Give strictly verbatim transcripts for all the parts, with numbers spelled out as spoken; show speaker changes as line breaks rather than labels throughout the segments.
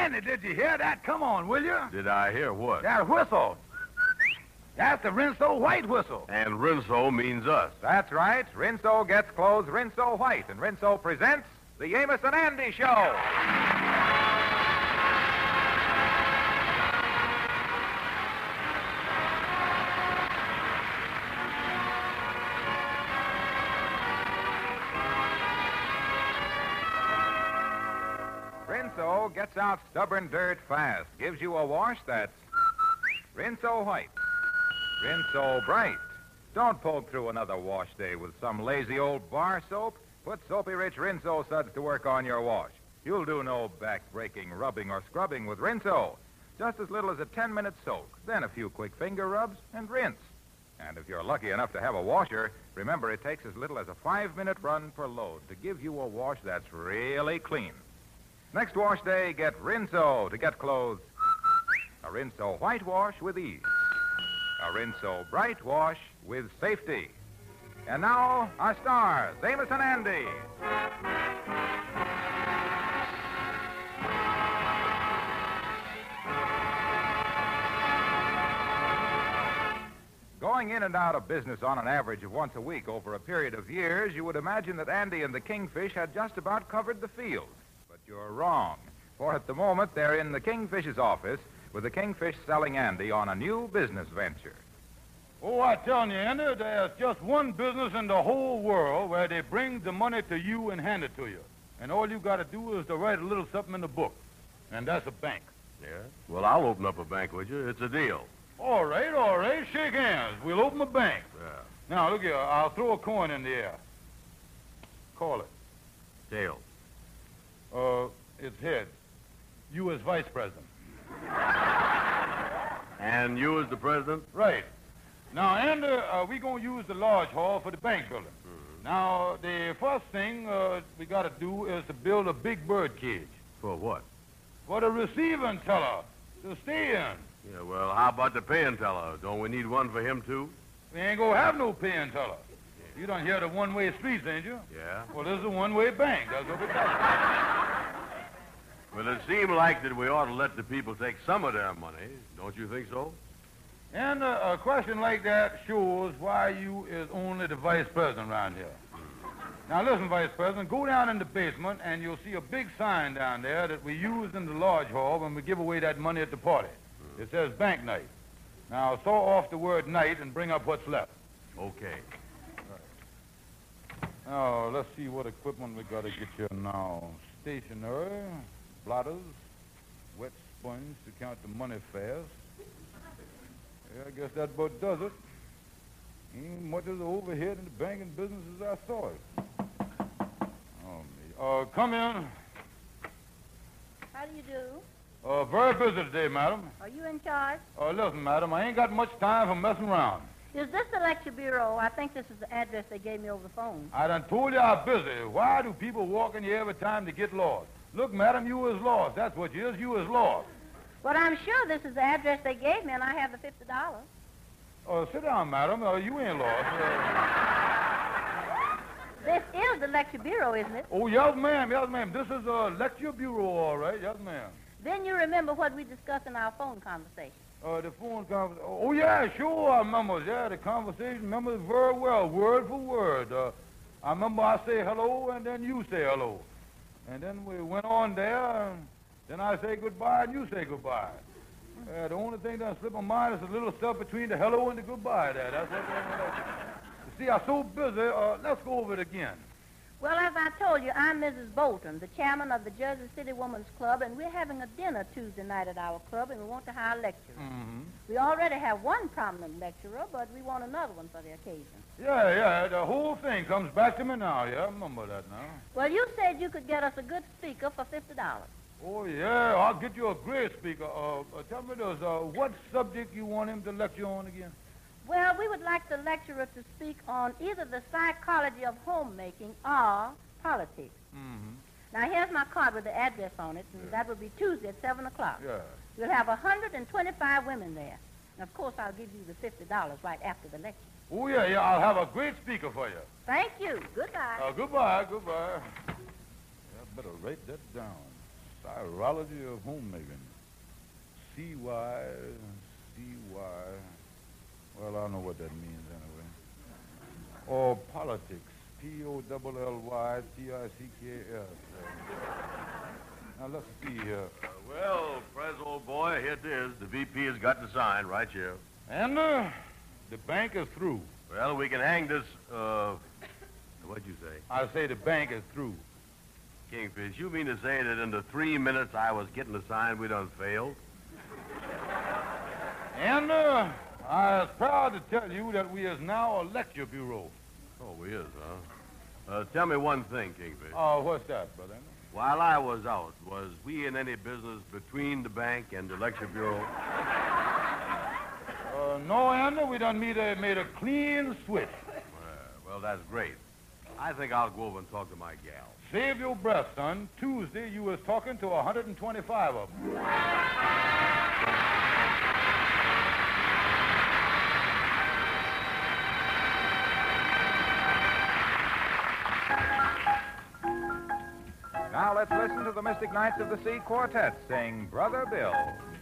Andy, did you hear that? Come on, will you?
Did I hear what?
That whistle. That's the Rinso White whistle.
And Rinso means us.
That's right. Rinso gets clothes Rinso White, and Rinso presents the Amos and Andy Show. Rinso gets out stubborn dirt fast, gives you a wash that's Rinso White, Rinso Bright. Don't poke through another wash day with some lazy old bar soap. Put soapy-rich Rinso suds to work on your wash. You'll do no back-breaking rubbing or scrubbing with Rinso. Just as little as a ten-minute soak, then a few quick finger rubs, and rinse. And if you're lucky enough to have a washer, remember it takes as little as a five-minute run per load to give you a wash that's really clean. Next wash day, get Rinso to get clothes. A Rinso White wash with ease. A Rinso Bright wash with safety. And now, our stars, Amos and Andy. Going in and out of business on an average of once a week over a period of years, you would imagine that Andy and the Kingfish had just about covered the field. But you're wrong. For at the moment, they're in the Kingfish's office with the Kingfish selling Andy on a new business venture.
Oh, I tell you, Andy, there's just one business in the whole world where they bring the money to you and hand it to you. And all you got to do is to write a little something in the book. And that's a bank.
Yeah? Well, I'll open up a bank with you. It's a deal.
All right, all right. Shake hands. We'll open a bank.
Yeah.
Now, look here. I'll throw a coin in the air. Call it.
Tails.
Uh, it's heads. You as vice president.
And you as the president?
Right. Now, Andy, uh, we're going to use the large hall for the bank building.
Mm-hmm.
Now, the first thing uh, we got to do is to build a big bird cage.
For what?
For the receiving teller to stay in.
Yeah, well, how about the paying teller? Don't we need one for him, too?
We ain't going to have no paying teller. You don't hear the one-way streets, ain't you?
Yeah.
Well, this is a one-way bank. That's what we got.
Well, it seemed like that we ought to let the people take some of their money. Don't you think so?
And uh, a question like that shows why you is only the vice president around here. Now, listen, Vice President, go down in the basement, and you'll see a big sign down there that we use in the large hall when we give away that money at the party. It says bank night. Now, saw off the word night and bring up what's left.
Okay.
Now, let's see what equipment we got to get here now. Stationery, blotters, wet sponge to count the money fast. Yeah, I guess that about does it. Ain't much of the overhead in the banking business as I saw it. Oh, me. Uh, come in.
How do you do?
Uh, very busy today, madam.
Are you in charge?
Uh, listen, madam, I ain't got much time for messing around.
Is this the lecture bureau? I think this is the address they gave me over the phone.
I done told you I'm busy. Why do people walk in here every time to get lost? Look, madam, you is lost. That's what you is. You is lost.
But I'm sure this is the address they gave me, and I have the fifty dollars.
Uh, sit down, madam. Uh, you ain't lost. Uh...
This is the lecture bureau, isn't it?
Oh, yes, ma'am. Yes, ma'am. This is a lecture bureau, all right. Yes, ma'am.
Then you remember what we discussed in our phone conversation.
Uh, the phone conversation. Oh, yeah, sure, I remember. Yeah, the conversation. Remember it very well, word for word. Uh, I remember I say hello, and then you say hello. And then we went on there, and then I say goodbye, and you say goodbye. Uh, the only thing that slipped my mind is a little stuff between the hello and the goodbye there. That's what you see, I'm so busy. Uh, let's go over it again.
Well, as I told you, I'm Missus Bolton, the chairman of the Jersey City Women's Club, and we're having a dinner Tuesday night at our club, and we want to hire lecturers.
Mm-hmm.
We already have one prominent lecturer, but we want another one for the occasion.
Yeah, yeah, the whole thing comes back to me now. Yeah, I remember that now.
Well, you said you could get us a good speaker for fifty dollars.
Oh, yeah, I'll get you a great speaker. Uh, uh, tell me this, uh, what subject you want him to lecture on again?
Well, we would like the lecturer to speak on either the psychology of homemaking or politics.
Mm-hmm.
Now, here's my card with the address on it, and yeah. That will be Tuesday at seven o'clock.
Yeah.
We'll have one hundred twenty-five women there. And, of course, I'll give you the fifty dollars right after the lecture.
Oh, yeah, yeah, I'll have a great speaker for you.
Thank you. Goodbye.
Uh, goodbye, goodbye. I better write that down. Chirology of homemaking. C Y, C Y. Well, I don't know what that means anyway. Or politics. P O L L Y T I C K S. Now, let's see here.
Uh, well, Prez, old boy, here it is. The V P has got the sign right here.
And uh, the bank is through.
Well, we can hang this, uh, what'd you say?
I say the bank is through.
Kingfish, you mean to say that in the three minutes I was getting the sign, we done failed?
And uh, I was proud to tell you that we is now a lecture bureau.
Oh, we is, huh? Uh, tell me one thing, Kingfish.
Oh, what's that, brother?
While I was out, was we in any business between the bank and the lecture bureau?
Uh, no, Andy, we done made a, made a clean switch.
Uh, well, that's great. I think I'll go over and talk to my gal.
Save your breath, son. Tuesday, you was talking to one hundred twenty-five of them.
Now let's listen to the Mystic Knights of the Sea Quartet sing Brother Bill.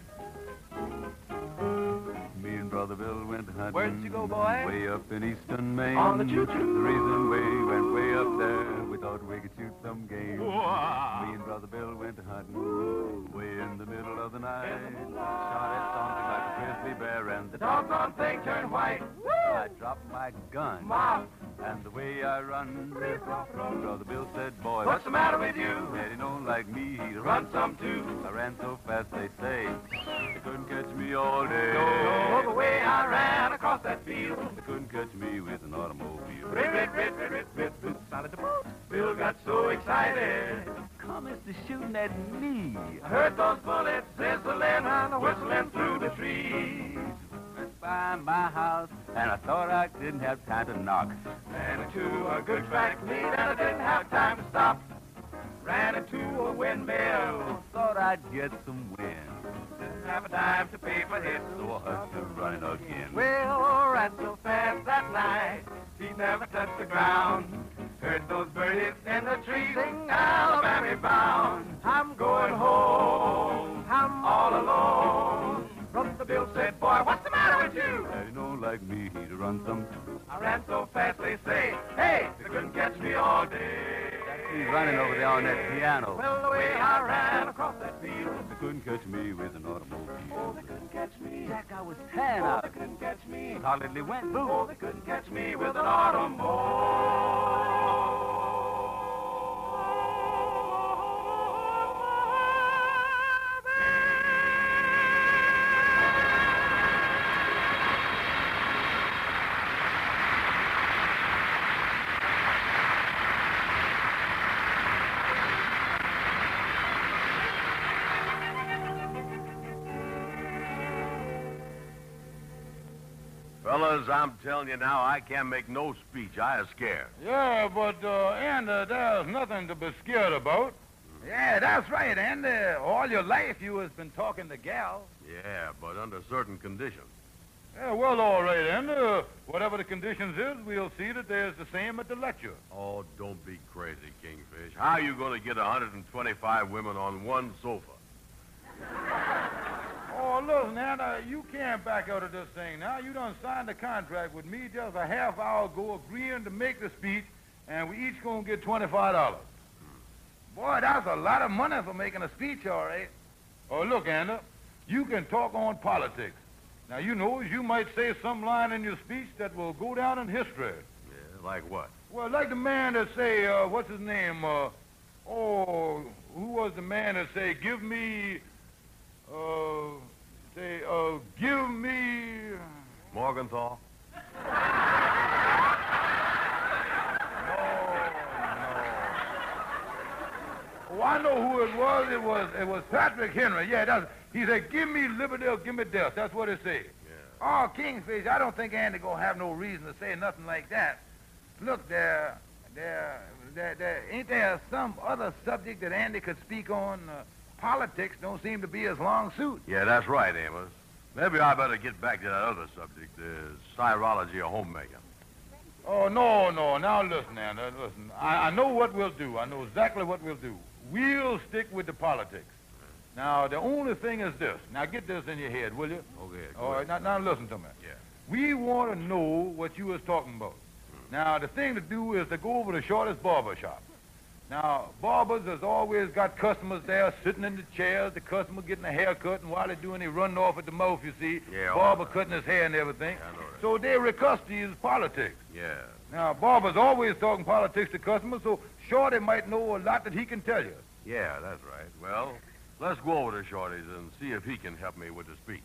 Me and Brother Bill went hunting.
Where'd you go, boy?
Way up in eastern Maine.
On the choo-choo.
The reason we went way up there, we thought we could shoot some game.
Whoa.
Me and Brother Bill went hunting. Way in the middle of the night. Shot at something like a grizzly bear, and the
doggone thing turned white.
I dropped my gun.
Mom.
And the way I run, Brother Bill said, boy,
What's the matter with you?
Daddy known like me, he'd
Run some too.
I ran so fast, they say, they couldn't catch me all day.
Oh, the way I ran across that field.
They couldn't catch me with an automobile.
Rit, rit, rit, rit, rit, rit, rit, sounded the boat. Bill got so excited.
Come, Mister shooting at me.
I heard those bullets sizzling and whistling through the trees.
Went by my house, and I thought I didn't have time to knock.
Ran into a good track meet and I didn't have time to stop. Ran into a windmill.
Thought I'd get some wind.
Didn't have a dime to pay for his.
So I hushed to running again.
Well, ran so fast that night, he never touched the ground. Heard those birdies in the trees sing Alabama bound. I'm going home, I'm all alone. Brother Bill said, boy, what's the matter with you?
Daddy known like me, he'd run some too.
I ran so fast they say, hey, they couldn't catch me all day.
He's running over there on that piano.
Well, the way I ran across that field.
They couldn't catch me with an automobile.
Oh, they couldn't catch me.
Jack, I was tan
Oh,
out.
they couldn't catch me.
Solidly went boom.
Oh, they couldn't catch me with an automobile.
Fellas, I'm telling you now, I can't make no speech. I is scared.
Yeah, but, uh, Andy, there's nothing to be scared about. Yeah, that's right, Andy. All your life you has been talking to gals.
Yeah, but under certain conditions.
Yeah, well, all right, Andy. Uh, whatever the conditions is, we'll see that there's the same at the lecture.
Oh, don't be crazy, Kingfish. How are you going to get one hundred twenty-five women on one sofa?
Oh, listen, Anna, you can't back out of this thing now. You done signed a contract with me just a half hour ago agreeing to make the speech, and we each gonna get twenty-five dollars. Boy, that's a lot of money for making a speech, all right. Oh, look, Anna, you can talk on politics. Now, you know, you might say some line in your speech that will go down in history.
Yeah, like what?
Well, like the man that say, uh, what's his name? Uh, oh, who was the man that say, give me... Uh, say, uh, give me...
Morgenthau?
No, no. Oh, I know who it was. It was it was Patrick Henry. Yeah, that's, he said, give me liberty or give me death. That's what it said.
Yeah.
Oh, Kingfish, I don't think Andy gonna have no reason to say nothing like that. Look, there, there, there, there ain't there some other subject that Andy could speak on? Uh, Politics don't seem to be his long suit.
Yeah, that's right, Amos. Maybe I better get back to that other subject, the chirology of homemaking.
Oh, no, no. Now listen, Anna, listen. I, I know what we'll do. I know exactly what we'll do. We'll stick with the politics. Now, the only thing is this. Now, get this in your head, will you?
Okay. Go
All right,
ahead.
now, now listen to me.
Yeah.
We want to know what you was talking about. Now, the thing to do is to go over to Shorty's barber shop. Now, barbers has always got customers there sitting in the chairs, the customer getting a haircut, and while they're doing, he running off at the mouth, you see.
Yeah, all
Barber
right.
cutting his hair and everything.
Yeah, I know that.
So they recuss these politics.
Yeah.
Now, Barber's always talking politics to customers, so Shorty might know a lot that he can tell you.
Yeah, that's right. Well, let's go over to Shorty's and see if he can help me with the speech.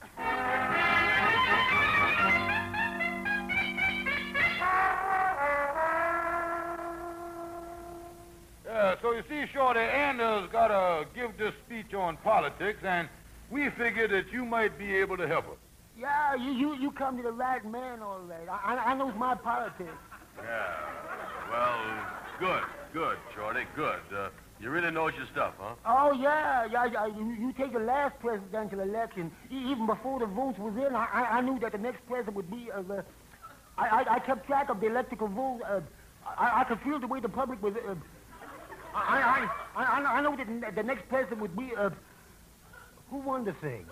Yeah, so you see, Shorty, Anna's got to give this speech on politics, and we figured that you might be able to help us.
Yeah, you, you, you come to the right man, all right. I, I, I knows my politics.
Yeah. Well, good, good, Shorty, good. Uh, you really knows your stuff, huh?
Oh, yeah, yeah, yeah. You, you take the last presidential election, e- even before the votes was in, I, I, I knew that the next president would be, uh, the, I, I, I kept track of the electrical vote. Uh, I, I could feel the way the public was, uh, I, I, I, I know that the next president would be, uh, who won the thing?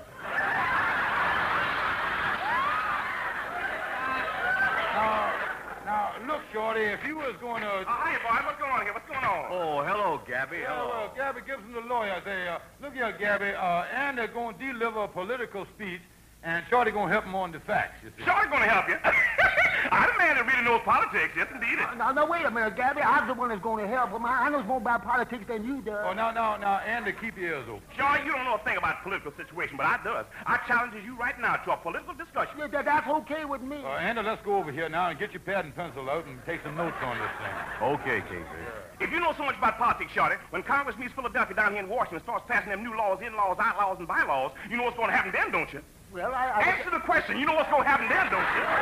Now, now, look, Shorty, if you was going to...
Uh, hi, boy. What's going on here? What's going on?
Oh, hello, Gabby.
Yeah,
Hello.
well, Gabby Gibson, the lawyer, I say, uh, look here, Gabby, uh, Anna going to deliver a political speech, and Shorty going to help him on the facts, you see.
Sure, going to help you. I'm the man that really knows politics. Yes, indeed.
Now, now, wait a minute, Gabby. I'm the one that's going to help him. I, I know more about politics than you do.
Oh, now, now, now, Anna, keep your ears open.
Sure, you don't know a thing about the political situation, but I does. I challenge you right now to a political discussion.
Yeah, that, that's okay with me.
Uh, Anna, let's go over here now and get your pad and pencil out and take some notes on this thing.
Okay, Casey.
If you know so much about politics, Shorty, when Congress meets Philadelphia down here in Washington and starts passing them new laws, in-laws, outlaws, and bylaws, you know what's going to happen then, don't you?
Well, I... I
Answer the question. You know what's going to happen then, don't you?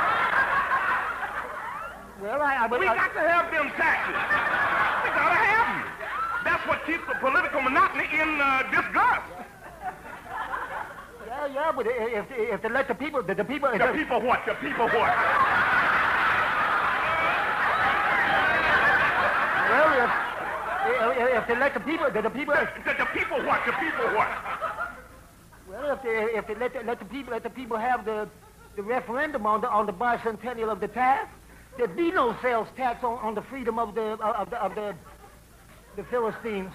well, I... I,
We
I,
got to have them taxes. We got to have them. That's what keeps the political monotony in uh, disgust.
Yeah, yeah, but if, if they let the people... The, the people...
The people what? The people what?
Well, if, if, if they let the people... The, the people...
The, the people what? The people what?
Well, if they, if they let, the, let the people let the people have the, the referendum on the on the bicentennial of the tax, there'd be no sales tax on, on the freedom of the of the of the the Philistines.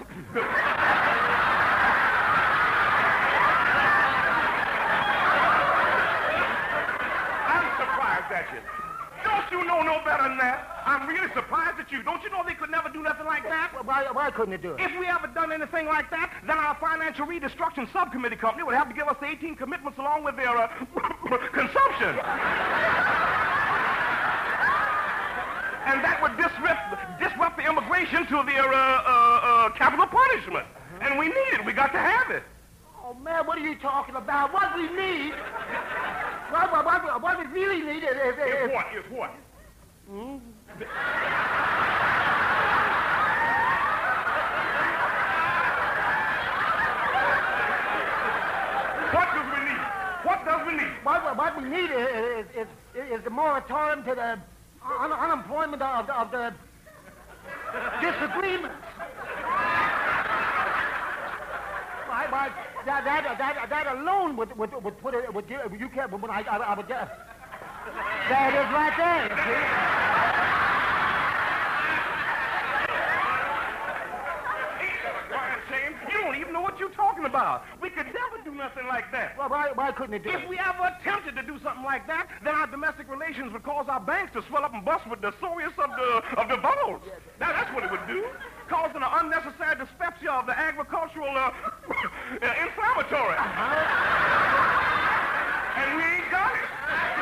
I'm surprised at you. Don't you know no better than that? I'm really surprised at you. Don't you know they could never do nothing like that?
Well, why why couldn't they do it?
If we ever done anything like that, then our financial redestruction subcommittee company would have to give us the eighteen commitments along with their uh, consumption. And that would disrupt, disrupt the immigration to their uh, uh, uh, capital punishment. And we need it. We got to have it.
Oh man, what are you talking about? What we need? What what what, what we really need is, is,
Is
is
what? Is what? What does we need? What does we need?
what, what- what we need is, is, is, is the moratorium to the un- unemployment of the, of the disagreements. Why, why, that, that, that, that alone would, would, would put it, would give, you can't, when I, I, I would just, there it is right there, you see?
Brian James, you don't even know what you're talking about. We could never do nothing like that.
Well, why, why couldn't it do
If
it?
we ever attempted to do something like that, then our domestic relations would cause our banks to swell up and bust with the sorriest of the of the bubbles. Now, that's what it would do, causing an unnecessary dyspepsia of the agricultural uh, uh, inflammatory. And we ain't got it.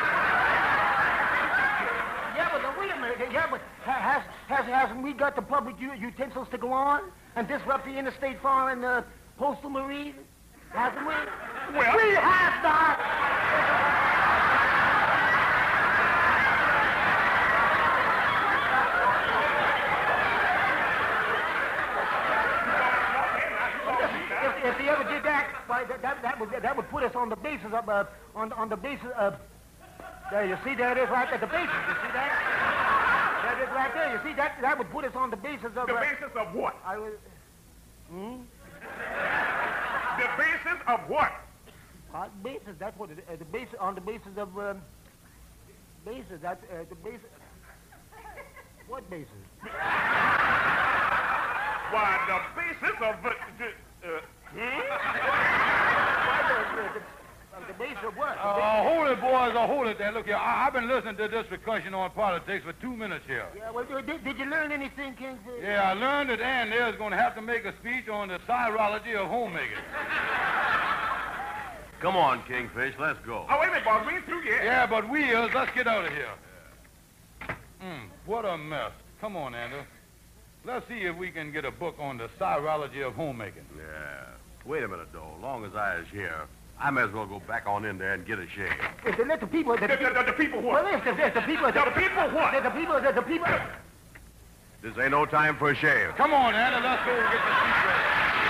Yeah, but uh, wait a minute. Yeah, but ha- has, has, hasn't we got the public u- utensils to go on and disrupt the interstate foreign uh, postal marine? Hasn't we?
Well,
We have not. If, if they ever did that, why, that, that, that, would, that would put us on the basis of, uh, on, on the basis of, there, you see, there it is right there, the basis, you see that? That is right there. You see, that that would put us on the basis of...
The
uh,
basis of what?
I was... Hmm?
The basis of what?
Uh, basis, that's what it is. Uh, the basis, on the basis of... Um, basis, that's uh, the basis... What basis?
Why, the basis of... Uh, the, uh, hmm?
Why, the, the, the, uh, the basis of what? The
Uh,
basis-
hold it, boys. Uh, hold it there. Look here. I, I've been listening to this discussion on politics for two minutes here.
Yeah, well, did, did you learn anything, Kingfish?
Yeah, I learned that Ann there is going to have to make a speech on the chirology of homemaking.
Come on, Kingfish, let's go.
Oh, wait a minute, boss. We ain't through yet.
Yeah, but we is. Let's get out of here. Mm, what a mess. Come on, Andrew. Let's see if we can get a book on the chirology of homemaking.
Yeah. Wait a minute, though. Long as I is here, I may as well go back on in there and get a shave.
If they let the people... The,
The, the, the, the people what?
well, if the, if the people...
The people what?
The, the people... The, the people...
This ain't no time for a shave.
Come on, Andrew. Let's go and get the speech ready.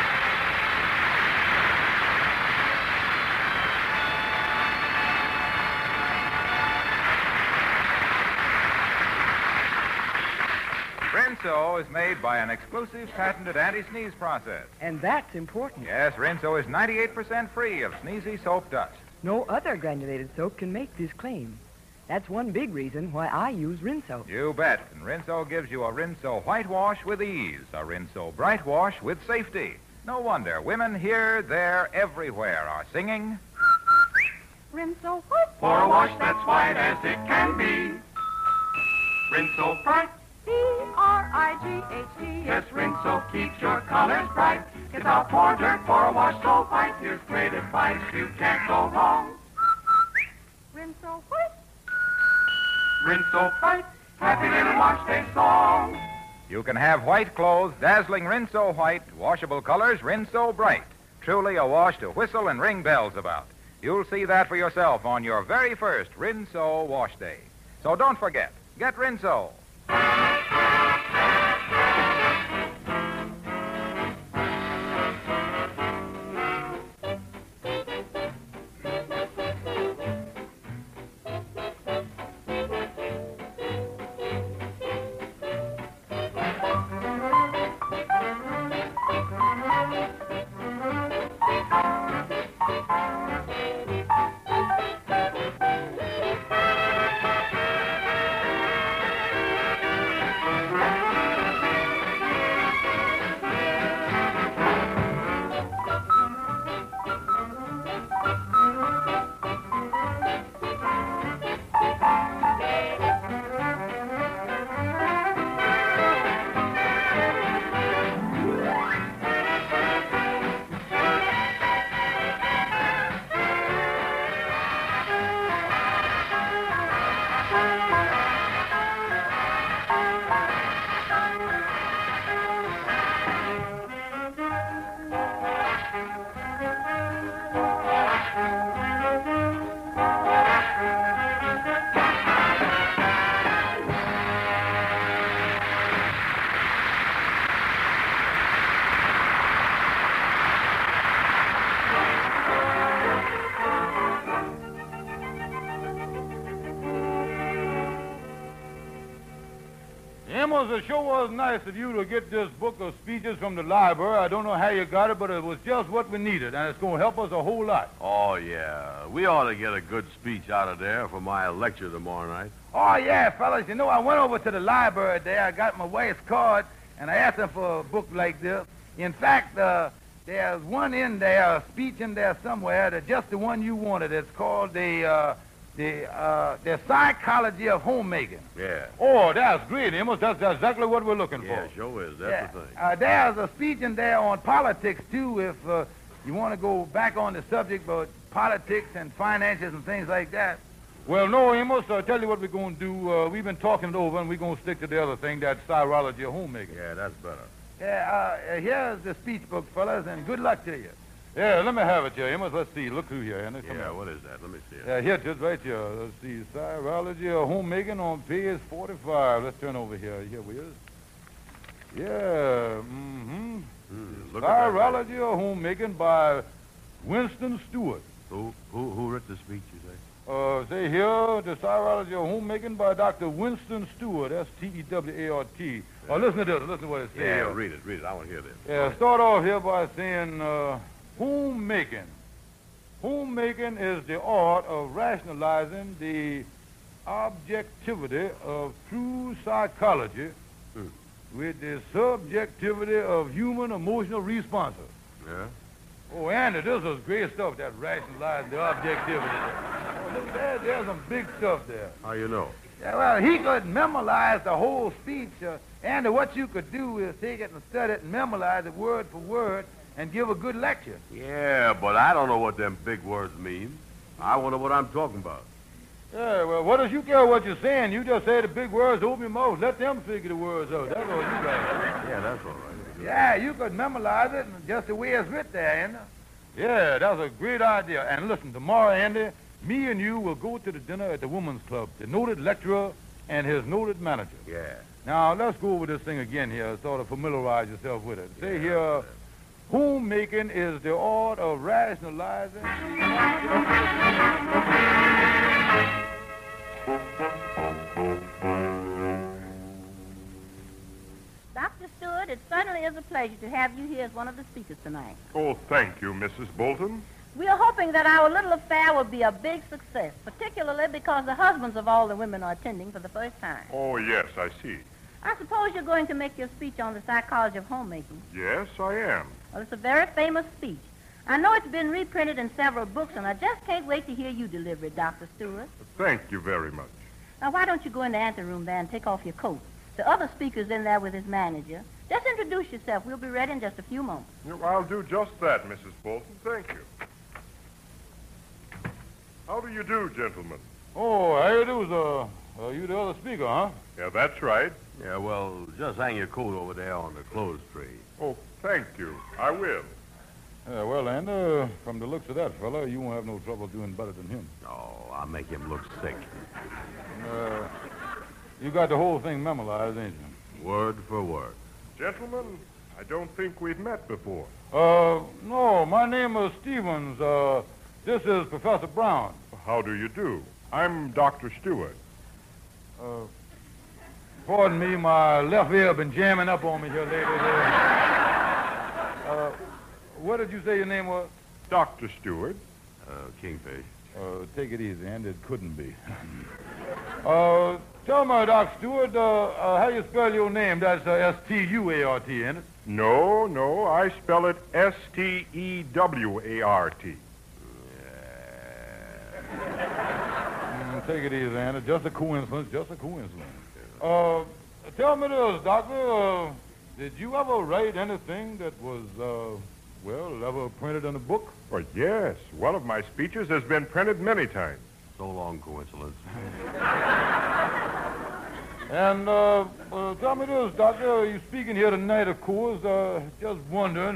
Rinso is made by an exclusive patented anti-sneeze process.
And that's important.
Yes, Rinso is ninety-eight percent free of sneezy soap dust.
No other granulated soap can make this claim. That's one big reason why I use Rinso.
You bet. And Rinso gives you a Rinso whitewash with ease, a Rinso bright wash with safety. No wonder women here, there, everywhere are singing.
Rinso white.
For a wash that's white as it can be. Rinso bright.
B R I G H T.
Yes, Rinso keeps your colors bright. It's our poor dirt for a wash so white. Here's great advice, you can't go wrong.
Rinso white.
Rinso bright. Happy little wash day song.
You can have white clothes, dazzling Rinso white, washable colors, Rinso bright. Truly a wash to whistle and ring bells about. You'll see that for yourself on your very first Rinso wash day. So don't forget, get Rinso.
Amos, it sure was nice of you to get this book of speeches from the library. I don't know how you got it, but it was just what we needed, and it's going to help us a whole lot.
Oh, yeah. We ought to get a good speech out of there for my lecture tomorrow night.
Oh, yeah, fellas. You know, I went over to the library there. I got my wife's card, and I asked them for a book like this. In fact, uh, there's one in there, a speech in there somewhere, that's just the one you wanted. It's called the, uh, the, uh, the Psychology of Homemaking.
Yeah.
Oh, that's great, Amos. That's, that's exactly what we're looking
Yeah,
for.
sure is. That's
Yeah.
the thing.
Uh, there's a speech in there on politics, too, if uh, you want to go back on the subject about politics and finances and things like that. Well, no, Amos, I'll tell you what we're going to do. Uh, we've been talking it over, and we're going to stick to the other thing, that chirology of homemaking.
Yeah, that's better.
Yeah, uh, here's the speech book, fellas, and good luck to you. Yeah, let me have it here, Amos. Let's see. Look through here, Anna. Come
Yeah,
on.
what is that? Let me see it.
Yeah, here it is right here. Let's see. Chirology of homemaking on page forty-five. Let's turn over here. Here we is. Yeah, mm-hmm.
Hmm, look at that.
Chirology of homemaking by Winston Stewart.
Who, who, who wrote the speech, you say?
Uh, say here, the Styrology of Homemaking by Doctor Winston Stewart, S T E W A R T. Oh, listen to this. Listen to what it says.
Yeah, yeah, read it, read it. I want to hear this.
Yeah, start off here by saying, uh, homemaking. Homemaking is the art of rationalizing the objectivity of true psychology
Hmm.
with the subjectivity of human emotional responses.
Yeah?
Oh, Andy, this is great stuff, that rationalizing the objectivity. Oh, look, there, there's some big stuff there.
How you know?
Yeah, well, he could memorize the whole speech. Uh, Andy, what you could do is take it and study it and memorize it word for word and give a good lecture.
Yeah, but I don't know what them big words mean. I wonder what I'm talking about.
Yeah, well, what does you care what you're saying? You just say the big words, open your mouth, let them figure the words out. That's all you got.
Yeah, that's all right.
Yeah, you could memorize it and just the way it's written there, Andy. Yeah, that's a great idea. And listen, tomorrow, Andy, me and you will go to the dinner at the Women's Club, the noted lecturer and his noted manager.
Yeah.
Now, let's go over this thing again here, sort of familiarize yourself with it. Say
Yeah,
here, homemaking is the art of rationalizing.
Doctor Stewart, it certainly is a pleasure to have you here as one of the speakers tonight.
Oh, thank you, Missus Bolton.
We are hoping that our little affair will be a big success, particularly because the husbands of all the women are attending for the first time.
Oh, yes, I see.
I suppose you're going to make your speech on the psychology of homemaking.
Yes, I am.
Well, it's a very famous speech. I know it's been reprinted in several books, and I just can't wait to hear you deliver it, Doctor Stewart.
Thank you very much.
Now, why don't you go in the anteroom there and take off your coat? The other speaker's in there with his manager. Just introduce yourself. We'll be ready in just a few moments.
I'll do just that, Missus Bolton. Thank you. How do you do, gentlemen?
Oh, how you do, sir? Uh, you the other speaker, huh?
Yeah, that's right.
Yeah, well, just hang your coat over there on the clothes tree.
Oh, thank you. I will.
Yeah, well, Andy, uh, from the looks of that fella, you won't have no trouble doing better than him.
Oh, I'll make him look sick.
Uh, you got the whole thing memorized, ain't you?
Word for word.
Gentlemen, I don't think we've met before.
Uh, no, my name is Stevens. Uh, this is Professor Brown.
How do you do? I'm Doctor Stewart.
Uh, pardon me, my left ear been jamming up on me here lately. uh, what did you say your name was?
Doctor Stewart.
Uh, Kingfish.
Uh, take it easy, and it couldn't be. uh, tell me, Doc Stewart, uh, uh, how you spell your name? That's uh, S T U A R T, ain't it?
No, no, I spell it S T E W A R T.
Mm, take it easy, Andy. Just a coincidence, just a coincidence. Uh, tell me this, Doctor. Uh, did you ever write anything that was, uh, well, ever printed in a book?
Well, yes. One of my speeches has been printed many times.
So long, coincidence.
And uh, uh, tell me this, Doctor. You speaking here tonight, of course. Uh, just wondering,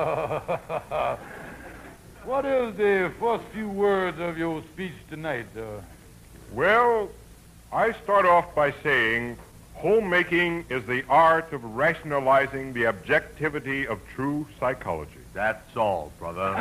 what is the first few words of your speech tonight? Uh,
Well, I start off by saying homemaking is the art of rationalizing the objectivity of true psychology.
That's all, brother.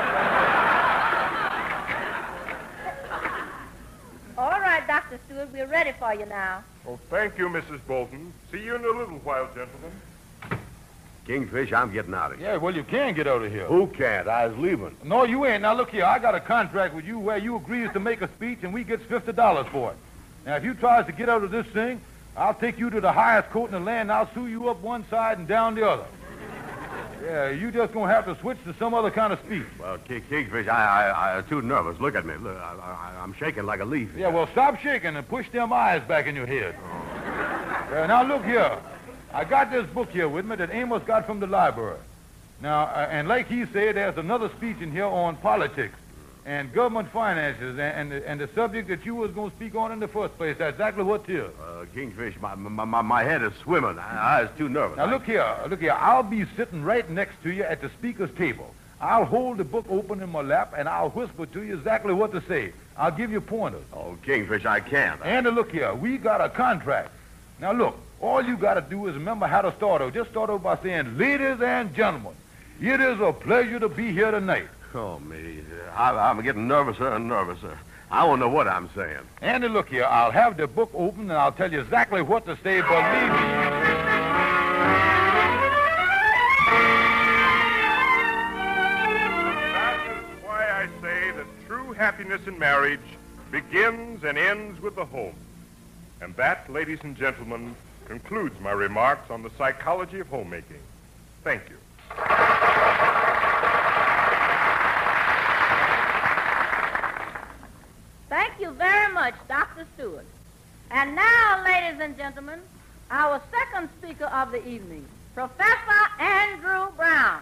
All right, Doctor Stewart, we're ready for you now.
Oh, thank you, Missus Bolton. See you in a little while, gentlemen.
Kingfish, I'm getting out of here.
yeah, well, you can get out of here.
Who can't? I was leaving.
No, you ain't. Now, look here. I got a contract with you where you agrees to make a speech, and we gets fifty dollars for it. Now, if you tries to get out of this thing, I'll take you to the highest court in the land, and I'll sue you up one side and down the other. Yeah, you just gonna have to switch to some other kind of speech.
Well, King, Kingfish, I, I, I'm too nervous. Look at me. Look, I, I, I'm shaking like a leaf.
Yeah, well, stop shaking and push them eyes back in your head. Yeah, now, look here. I got this book here with me that Amos got from the library. Now, uh, and like he said, there's another speech in here on politics and government finances and, and, the, and the subject that you was going to speak on in the first place. That's exactly what it is.
Uh, Kingfish, my, my, my, my head is swimming. I, I was too nervous.
Now, look here. Look here. I'll be sitting right next to you at the speaker's table. I'll hold the book open in my lap, and I'll whisper to you exactly what to say. I'll give you pointers.
Oh, Kingfish, I can't.
And uh, look here. We got a contract. Now, look. All you got to do is remember how to start over. Just start over by saying, ladies and gentlemen, it is a pleasure to be here tonight.
Oh, me. I, I'm getting nervouser and nervouser. I don't know what I'm saying.
Andy, look here. I'll have the book open, and I'll tell you exactly what to say, believe me.
That is why I say that true happiness in marriage begins and ends with the home. And that, ladies and gentlemen, concludes my remarks on the psychology of homemaking. Thank you.
Thank you very much, Doctor Stewart. And now, ladies and gentlemen, our second speaker of the evening, Professor Andrew Brown.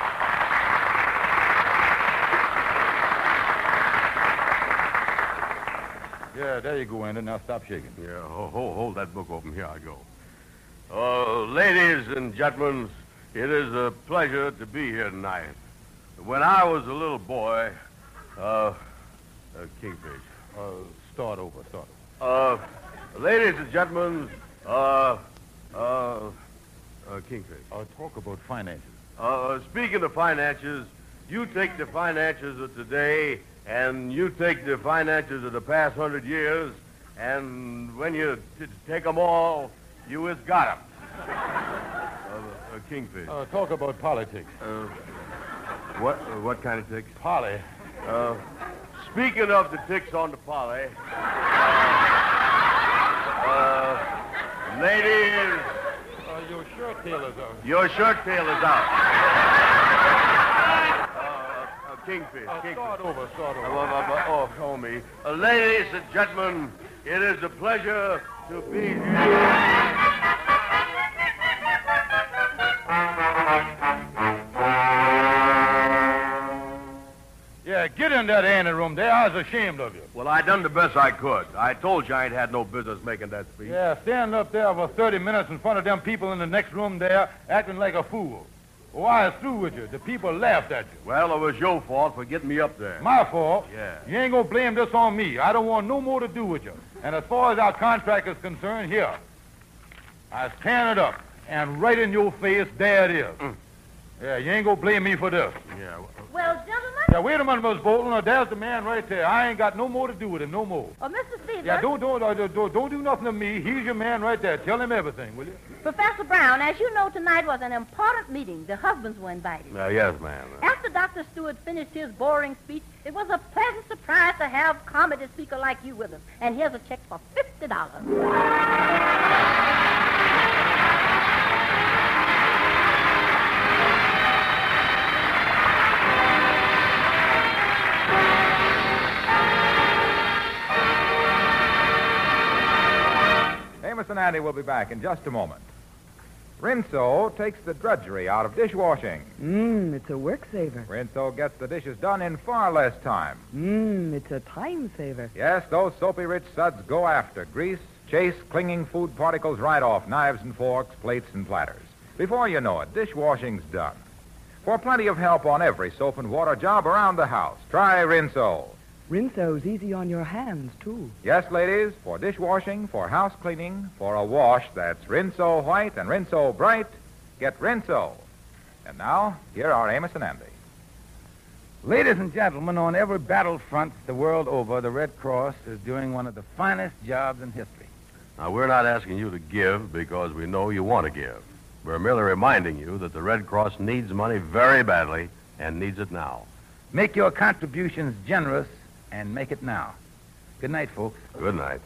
Yeah, there you go, Andy. Now stop shaking.
Yeah, hold, hold, hold that book open. Here I go. Uh, ladies and gentlemen, it is a pleasure to be here tonight. When I was a little boy, uh, uh Kingfish.
Uh, start over, start over.
Uh, ladies and gentlemen, uh, uh, uh, Kingfish.
Uh, talk about finances.
Uh, speaking of finances, you take the finances of today, and you take the finances of the past hundred years, and when you t- take them all, you has got them. uh, uh, Kingfish.
Uh, talk about politics.
Uh, what? Uh, what kind of ticks?
Polly.
Uh, speaking of the ticks on the polly, uh, uh, ladies.
Uh, your shirt tail is out.
Your shirt tail is out. uh, uh, Kingfish.
Uh,
Kingfish.
start over, start over.
Uh, uh, uh, oh, homie. Uh, ladies and gentlemen, it is a pleasure to be here.
Yeah, get in that Andy room there. I was ashamed of you.
Well, I done the best I could. I told you I ain't had no business making that speech.
Yeah, stand up there for thirty minutes in front of them people in the next room there acting like a fool. Well, I was through with you. The people laughed at you.
Well, it was your fault for getting me up there.
My fault?
Yeah.
You ain't gonna blame this on me. I don't want no more to do with you. And as far as our contract is concerned, here, I was tearing it up. And right in your face, there it is.
Mm.
Yeah, you ain't gonna blame me for this.
Yeah.
Well, gentlemen.
Yeah, wait a minute, Miss Bolton. Uh, there's the man right there. I ain't got no more to do with him, no more.
Oh, Mister Caesar.
Yeah, don't, don't, uh, don't, don't do nothing to me. He's your man right there. Tell him everything, will you?
Professor Brown, as you know, tonight was an important meeting. The husbands were invited.
Uh, yes, ma'am.
After Doctor Stewart finished his boring speech, it was a pleasant surprise to have comedy speaker like you with us. And here's a check for fifty dollars.
Amos and Andy will be back in just a moment. Rinso takes the drudgery out of dishwashing.
Mmm, it's a work saver.
Rinso gets the dishes done in far less time.
Mmm, it's a time saver.
Yes, those soapy rich suds go after grease, chase clinging food particles right off knives and forks, plates and platters. Before you know it, dishwashing's done. For plenty of help on every soap and water job around the house, try Rinso.
Rinso's easy on your hands, too.
Yes, ladies, for dishwashing, for house cleaning, for a wash that's Rinso White and Rinso Bright, get Rinso. And now, here are Amos and Andy.
Ladies and gentlemen, on every battlefront the world over, the Red Cross is doing one of the finest jobs in history.
Now, we're not asking you to give because we know you want to give. We're merely reminding you that the Red Cross needs money very badly and needs it now.
Make your contributions generous and make it now. Good night, folks.
Good night.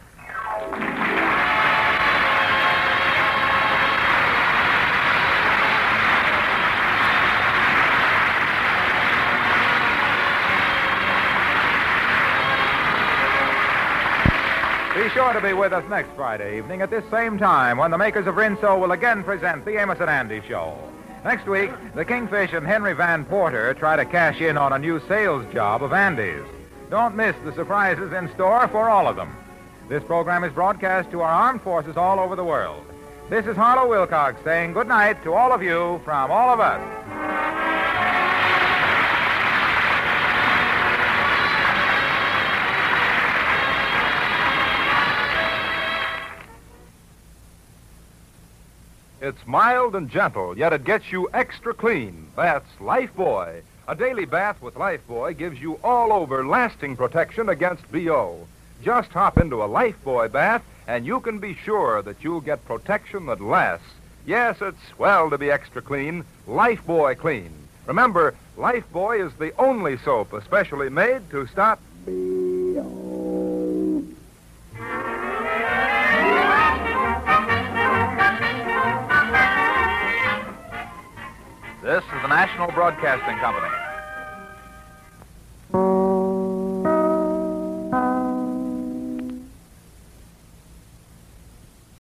Be sure to be with us next Friday evening at this same time when the makers of Rinso will again present the Amos and Andy Show. Next week, the Kingfish and Henry Van Porter try to cash in on a new sales job of Andy's. Don't miss the surprises in store for all of them. This program is broadcast to our armed forces all over the world. This is Harlow Wilcox saying good night to all of you from all of us.
It's mild and gentle, yet it gets you extra clean. That's Lifebuoy.
A daily bath with Lifebuoy gives you all-over lasting protection against B O. Just hop into a Lifebuoy bath, and you can be sure that you'll get protection that lasts. Yes, it's swell to be extra clean. Lifebuoy Clean. Remember, Lifebuoy is the only soap especially made to stop B O. This is the National Broadcasting Company.